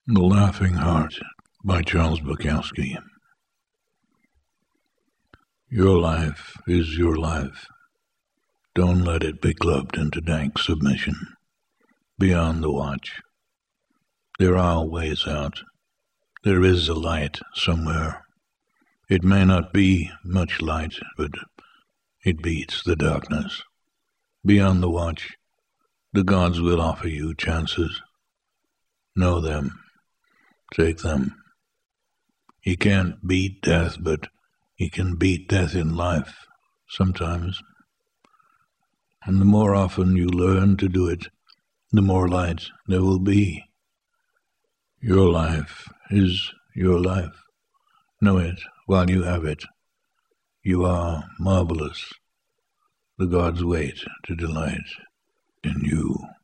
The Laughing Heart by Charles Bukowski. Your life is your life. Don't let it be clubbed into dank submission. Beyond the watch, there are ways out. There is a light somewhere. It may not be much light, but it beats the darkness. Beyond the watch, the gods will offer you chances. Know them. Take them. You can't beat death, but you can beat death in life, sometimes. And the more often you learn to do it, the more light there will be. Your life is your life. Know it while you have it. You are marvelous. The gods wait to delight in you.